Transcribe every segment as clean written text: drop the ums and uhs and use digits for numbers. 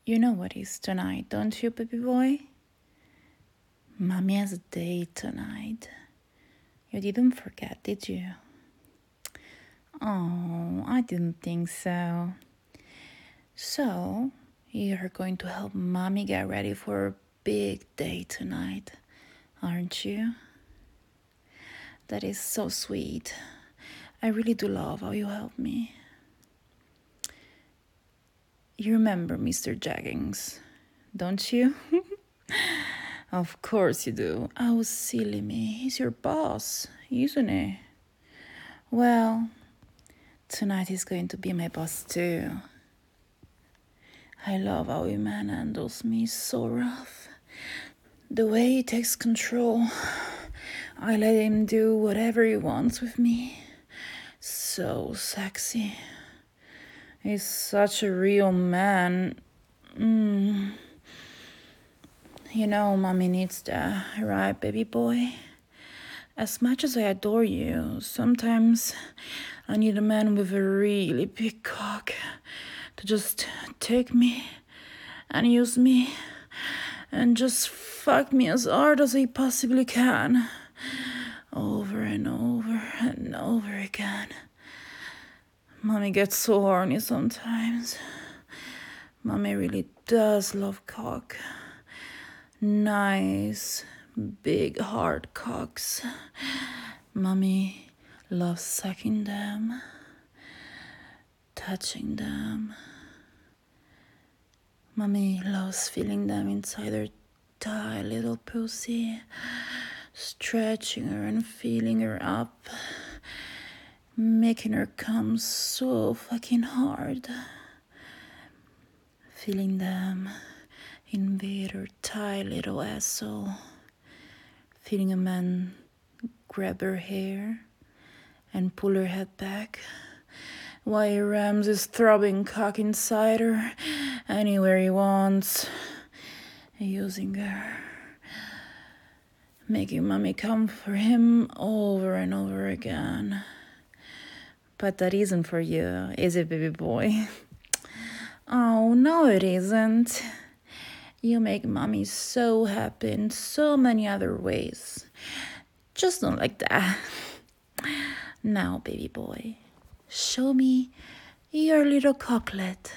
You know what is tonight, don't you, baby boy? Mommy has a date tonight. You didn't forget, did you? Oh, I didn't think so. So, you're going to help Mommy get ready for a big day tonight, aren't you? That is so sweet. I really do love how you help me. You remember Mr. Jaggings, don't you? Of course you do. Oh, silly me. He's your boss, isn't he? Well, tonight he's going to be my boss too. I love how he manhandles me so rough. The way he takes control. I let him do whatever he wants with me. So sexy. He's such a real man. You know, Mommy needs that, right, baby boy? As much as I adore you, sometimes I need a man with a really big cock to just take me and use me and just fuck me as hard as he possibly can. Over and over and over again. Mommy gets so horny sometimes. Mommy really does love cock. Nice, big, hard cocks. Mommy loves sucking them, touching them. Mommy loves feeling them inside her tight little pussy, stretching her and feeling her up, making her come so fucking hard. Feeling them invade her tight little asshole. Feeling a man grab her hair and pull her head back while he rams his throbbing cock inside her anywhere he wants, using her, making Mommy come for him over and over again. But that isn't for you, is it, baby boy? Oh, no, it isn't. You make Mommy so happy in so many other ways. Just don't like that. Now, baby boy, show me your little cocklet.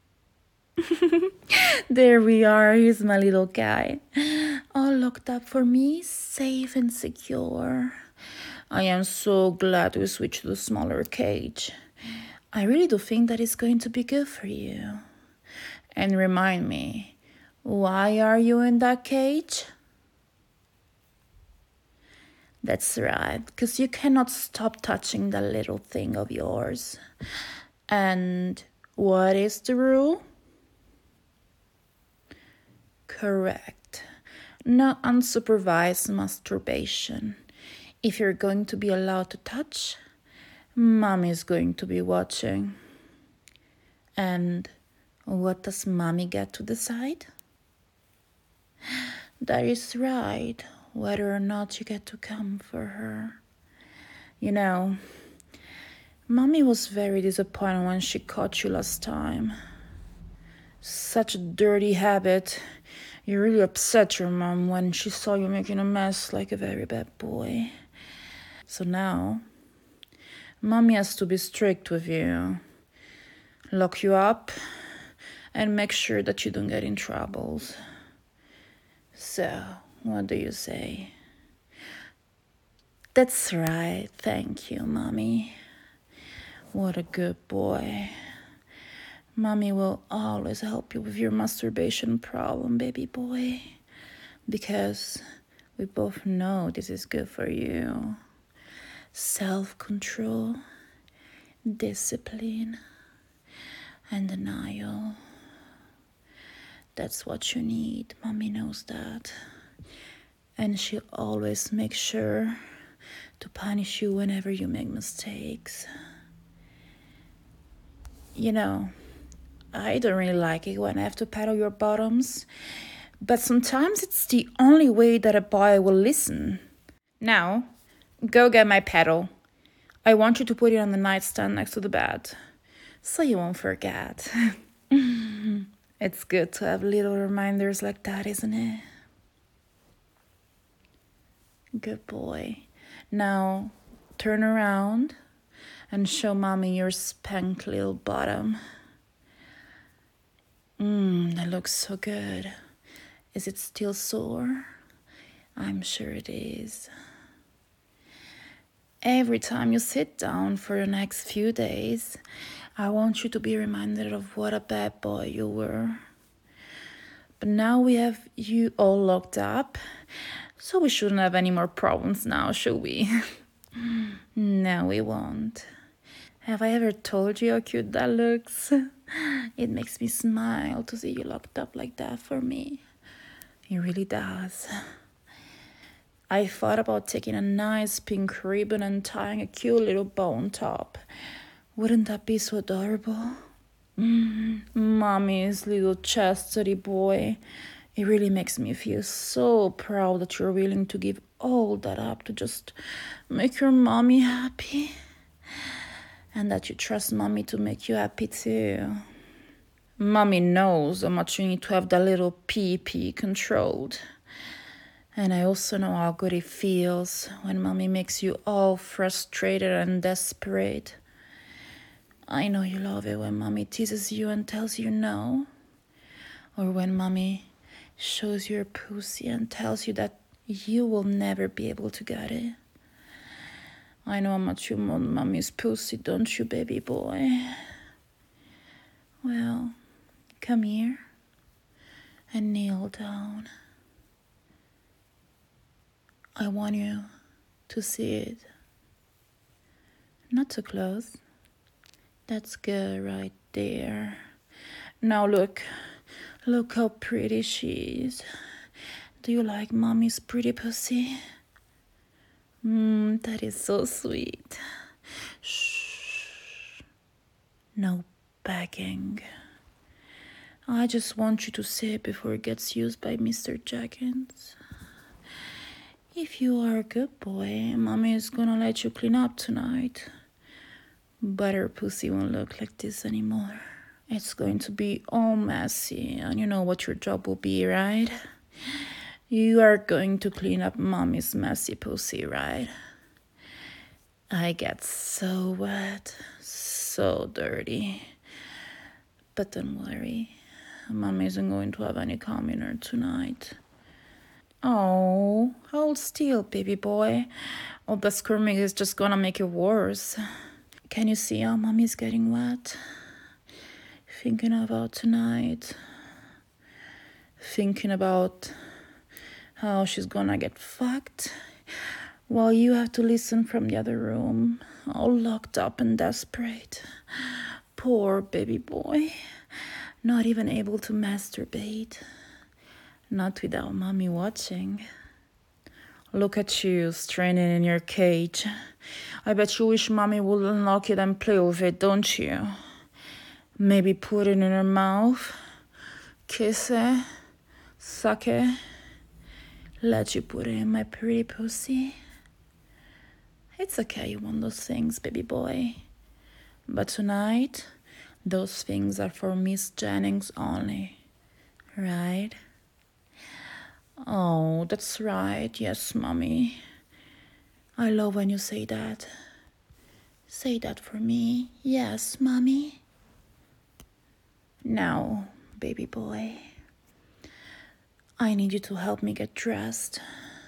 There we are. Here's my little guy. All locked up for me, safe and secure. I am so glad we switched to the smaller cage. I really do think that it's going to be good for you. And remind me, why are you in that cage? That's right, because you cannot stop touching that little thing of yours. And what is the rule? Correct. No unsupervised masturbation. If you're going to be allowed to touch, Mommy is going to be watching. And what does Mommy get to decide? That is right, whether or not you get to come for her. You know, Mommy was very disappointed when she caught you last time. Such a dirty habit. You really upset your mom when she saw you making a mess like a very bad boy. So now, Mommy has to be strict with you. Lock you up and make sure that you don't get in troubles. So, what do you say? That's right, thank you, Mommy. What a good boy. Mommy will always help you with your masturbation problem, baby boy. Because we both know this is good for you. Self-control, discipline, and denial. That's what you need. Mommy knows that. And she always makes sure to punish you whenever you make mistakes. You know, I don't really like it when I have to paddle your bottoms, but sometimes it's the only way that a boy will listen. Now, go get my paddle. I want you to put it on the nightstand next to the bed, so you won't forget. It's good to have little reminders like that, isn't it? Good boy. Now, turn around and show mommy your spanked little bottom. That looks so good. Is it still sore? I'm sure it is. Every time you sit down for the next few days, I want you to be reminded of what a bad boy you were. But now we have you all locked up, so we shouldn't have any more problems now, should we? No, we won't. Have I ever told you how cute that looks? It makes me smile to see you locked up like that for me. It really does. I thought about taking a nice pink ribbon and tying a cute little bow on top. Wouldn't that be so adorable? Mommy's little chastity boy. It really makes me feel so proud that you're willing to give all that up to just make your mommy happy. And that you trust mommy to make you happy too. Mommy knows how much you need to have that little pee controlled. And I also know how good it feels when mommy makes you all frustrated and desperate. I know you love it when mommy teases you and tells you no. Or when mommy shows you her pussy and tells you that you will never be able to get it. I know how much you want mommy's pussy, don't you, baby boy? Well, come here and kneel down. I want you to see it. Not too close. That's good right there. Now look how pretty she is. Do you like mommy's pretty pussy? That is so sweet. Shh. No begging. I just want you to see it before it gets used by Mr. Jaggins. If you are a good boy, mommy is gonna let you clean up tonight. But her pussy won't look like this anymore. It's going to be all messy, and you know what your job will be, right? You are going to clean up mommy's messy pussy, right? I get so wet, so dirty. But don't worry, mommy isn't going to have any cum in her tonight. Oh, hold still, baby boy. All the squirming is just gonna make it worse. Can you see how mommy's getting wet? Thinking about tonight. Thinking about how she's gonna get fucked while you have to listen from the other room, all locked up and desperate. Poor baby boy, not even able to masturbate. Not without mommy watching. Look at you, straining in your cage. I bet you wish mommy would unlock it and play with it, don't you? Maybe put it in her mouth, kiss it, suck it, let you put it in my pretty pussy. It's okay you want those things, baby boy. But tonight, those things are for Miss Jennings only, right? Oh, that's right. Yes, mommy. I love when you say that. Say that for me. Yes, mommy. Now, baby boy, I need you to help me get dressed.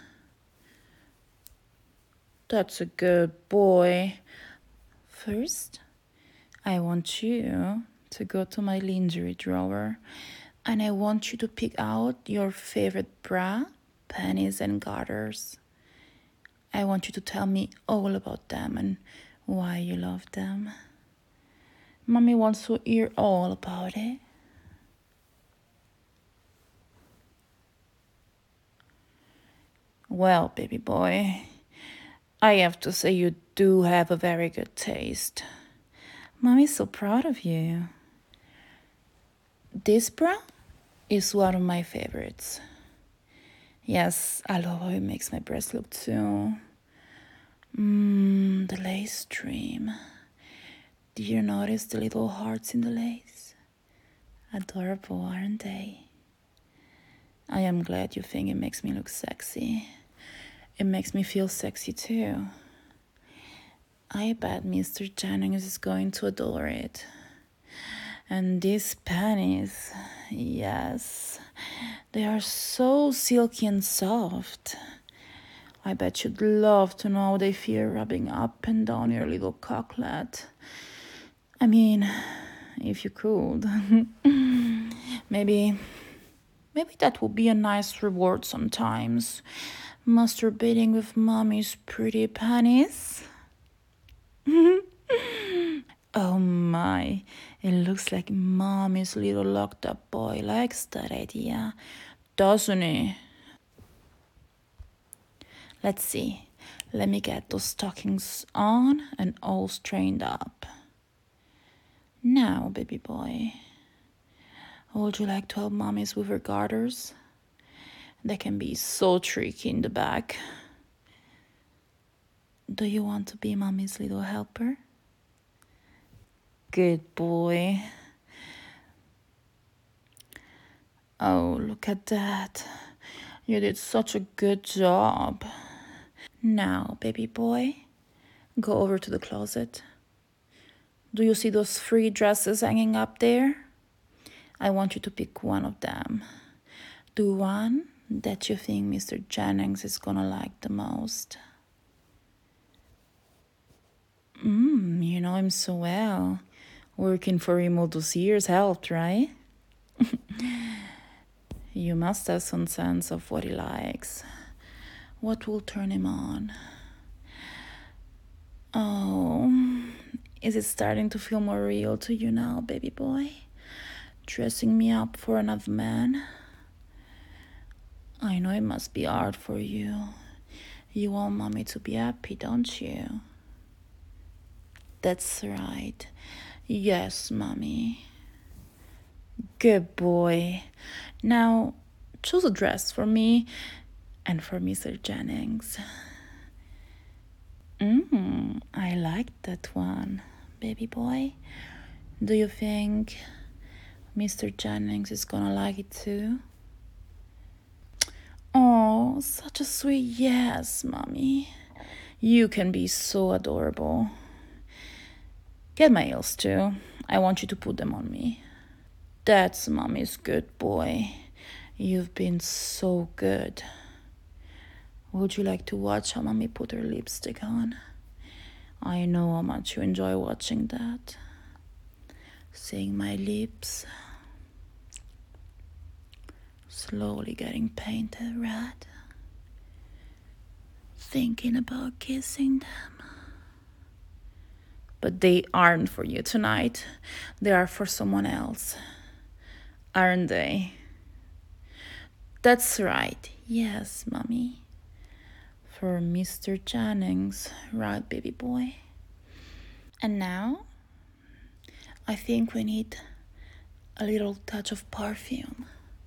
That's a good boy. First, I want you to go to my lingerie drawer and I want you to pick out your favorite bra, panties, and garters. I want you to tell me all about them and why you love them. Mommy wants to hear all about it. Well, baby boy, I have to say you do have a very good taste. Mommy's so proud of you. This bra is one of my favorites. Yes, I love how it makes my breast look too. The lace trim. Do you notice the little hearts in the lace? Adorable, aren't they? I am glad you think it makes me look sexy. It makes me feel sexy too. I bet Mr. Jennings is going to adore it. And these panties, yes, they are so silky and soft. I bet you'd love to know how they feel rubbing up and down your little cocklet. I mean, if you could. maybe that would be a nice reward sometimes. Masturbating with mommy's pretty panties. Oh my, it looks like mommy's little locked up boy likes that idea, doesn't he? Let's see. Let me get those stockings on and all straightened up. Now, baby boy, would you like to help mommies with her garters? They can be so tricky in the back. Do you want to be mommy's little helper? Good boy. Oh, look at that. You did such a good job. Now, baby boy, go over to the closet. Do you see those 3 dresses hanging up there? I want you to pick one of them. The one that you think Mr. Jennings is gonna like the most. You know him so well. Working for him all those years helped, right? You must have some sense of what he likes. What will turn him on? Oh, is it starting to feel more real to you now, baby boy? Dressing me up for another man? I know it must be hard for you. You want mommy to be happy, don't you? That's right. Yes, mommy. Good boy. Now, choose a dress for me and for Mr. Jennings. I like that one, baby boy. Do you think Mr. Jennings is gonna like it too? Oh, such a sweet yes, mommy. You can be so adorable. Get my heels too. I want you to put them on me. That's mommy's good boy. You've been so good. Would you like to watch how mommy put her lipstick on? I know how much you enjoy watching that. Seeing my lips slowly getting painted red. Thinking about kissing them. But they aren't for you tonight. They are for someone else. Aren't they? That's right. Yes, mommy. For Mr. Jennings, right, baby boy? And now, I think we need a little touch of perfume.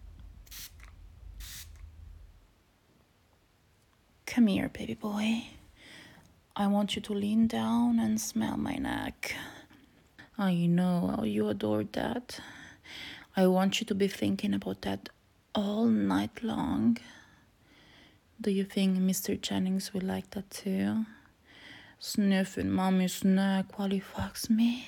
Come here, baby boy. I want you to lean down and smell my neck. I know how you adored that. I want you to be thinking about that all night long. Do you think Mr. Jennings will like that too? Sniffing mommy's neck while he fucks me?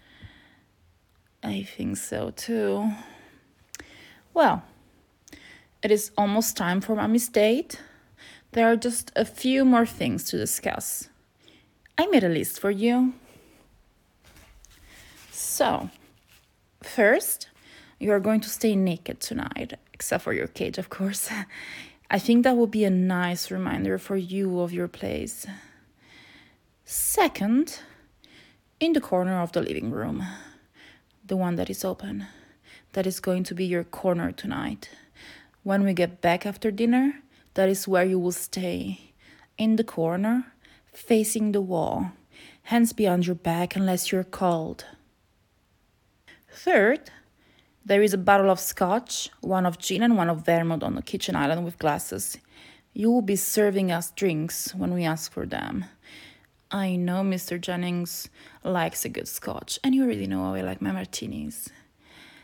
I think so too. Well, it is almost time for mommy's date. There are just a few more things to discuss. I made a list for you. So, first, you are going to stay naked tonight, except for your cage, of course. I think that will be a nice reminder for you of your place. Second, in the corner of the living room, the one that is open, that is going to be your corner tonight. When we get back after dinner, that is where you will stay, in the corner, facing the wall, hands behind your back unless you're cold. Third, there is a bottle of scotch, one of gin and one of vermouth on the kitchen island with glasses. You will be serving us drinks when we ask for them. I know Mr. Jennings likes a good scotch, and you already know how I like my martinis.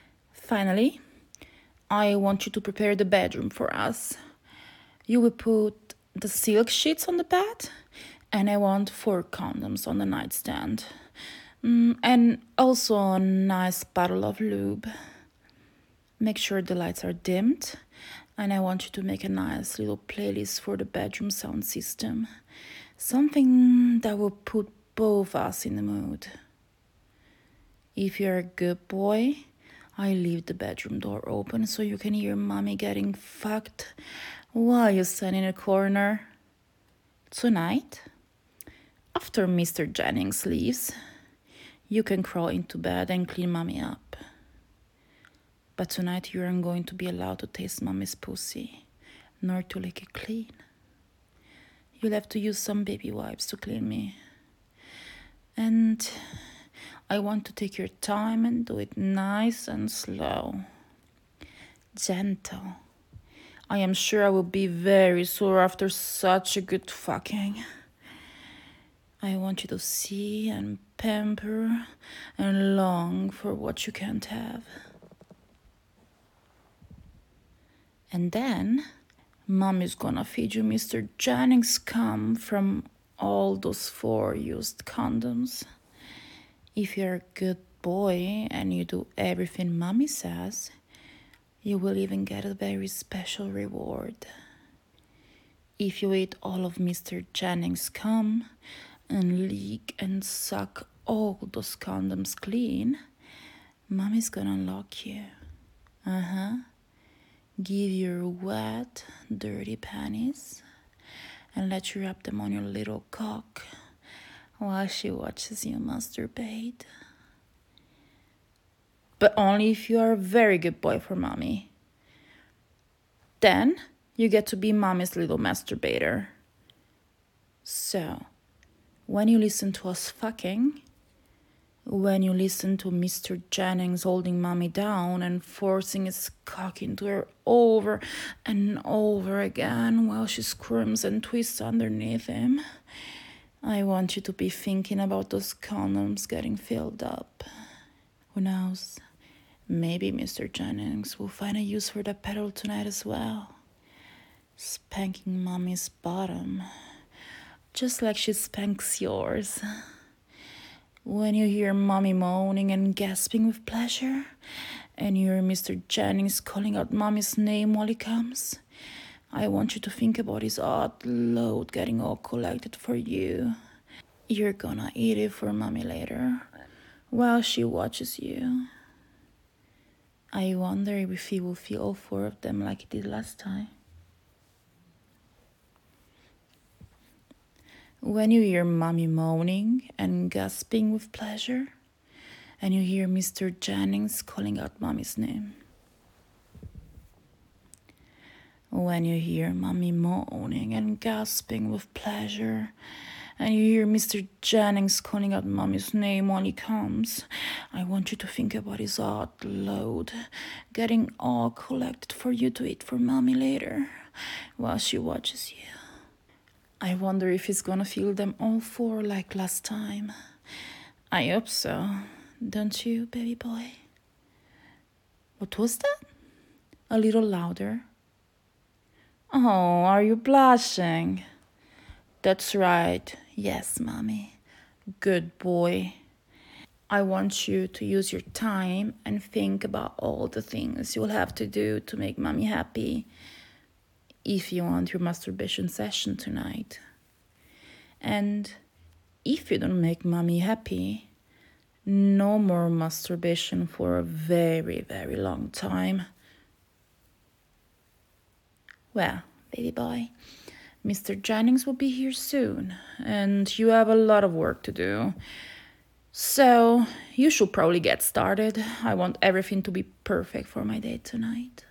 Finally, I want you to prepare the bedroom for us. You will put the silk sheets on the bed, and I want 4 condoms on the nightstand. And also a nice bottle of lube. Make sure the lights are dimmed, and I want you to make a nice little playlist for the bedroom sound system. Something that will put both us in the mood. If you're a good boy, I leave the bedroom door open so you can hear mommy getting fucked while you stand in a corner. Tonight, after Mr. Jennings leaves, you can crawl into bed and clean mommy up. But tonight you aren't going to be allowed to taste mommy's pussy, nor to lick it clean. You'll have to use some baby wipes to clean me. And I want to take your time and do it nice and slow. Gentle. I am sure I will be very sore after such a good fucking. I want you to see and pamper and long for what you can't have. And then, Mommy's gonna feed you Mr. Jennings' cum from all those 4 used condoms. If you're a good boy and you do everything Mommy says, you will even get a very special reward. If you eat all of Mr. Jennings' cum and lick and suck all those condoms clean, Mommy's gonna unlock you. Give you wet, dirty panties and let you wrap them on your little cock while she watches you masturbate. But only if you are a very good boy for mommy. Then you get to be mommy's little masturbator. So, when you listen to us fucking, when you listen to Mr. Jennings holding mommy down and forcing his cock into her over and over again while she squirms and twists underneath him, I want you to be thinking about those condoms getting filled up. Who knows? Maybe Mr. Jennings will find a use for that pedal tonight as well. Spanking mommy's bottom, just like she spanks yours. When you hear mommy moaning and gasping with pleasure, and you hear Mr. Jennings calling out mommy's name while he comes, I want you to think about his odd load getting all collected for you. You're gonna eat it for mommy later, while she watches you. I wonder if he will feel all 4 of them like he did last time. When you hear mommy moaning and gasping with pleasure, and you hear Mr. Jennings calling out mommy's name. When you hear mommy moaning and gasping with pleasure, and you hear Mr. Jennings calling out mommy's name when he comes, I want you to think about his odd load getting all collected for you to eat for mommy later, while she watches you. I wonder if he's gonna feel them all 4 like last time. I hope so. Don't you, baby boy? What was that? A little louder. Oh, are you blushing? That's right. Yes, mommy. Good boy. I want you to use your time and think about all the things you'll have to do to make mommy happy if you want your masturbation session tonight. And if you don't make mommy happy, no more masturbation for a very, very long time. Well, baby boy, Mr. Jennings will be here soon, and you have a lot of work to do. So, you should probably get started. I want everything to be perfect for my date tonight.